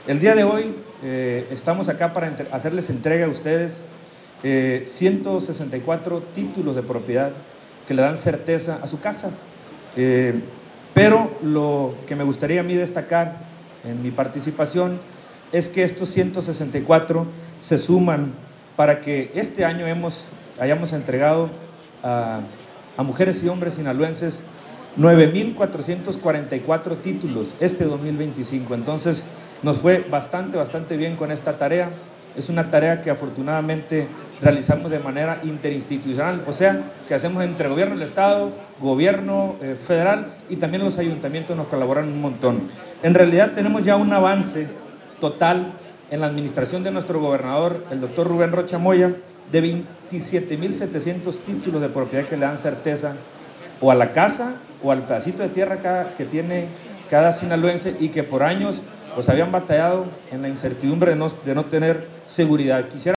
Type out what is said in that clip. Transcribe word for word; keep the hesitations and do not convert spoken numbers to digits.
El día de hoy eh, estamos acá para entre- hacerles entrega a ustedes eh, ciento sesenta y cuatro títulos de propiedad que le dan certeza a su casa. Eh, pero lo que me gustaría a mí destacar en mi participación es que estos ciento sesenta y cuatro se suman para que este año hemos, hayamos entregado a, a mujeres y hombres sinaloenses nueve mil cuatrocientos cuarenta y cuatro títulos este dos mil veinticinco. Entonces nos fue bastante, bastante bien con esta tarea. Es una tarea que afortunadamente realizamos de manera interinstitucional, o sea, que hacemos entre gobierno del Estado, gobierno eh, federal, y también los ayuntamientos nos colaboran un montón. En realidad tenemos ya un avance total en la administración de nuestro gobernador, el doctor Rubén Rocha Moya, de veintisiete mil setecientos títulos de propiedad que le dan certeza o a la casa o al pedacito de tierra cada, que tiene cada sinaloense, y que por años pues habían batallado en la incertidumbre de no, de no tener seguridad. Quisiera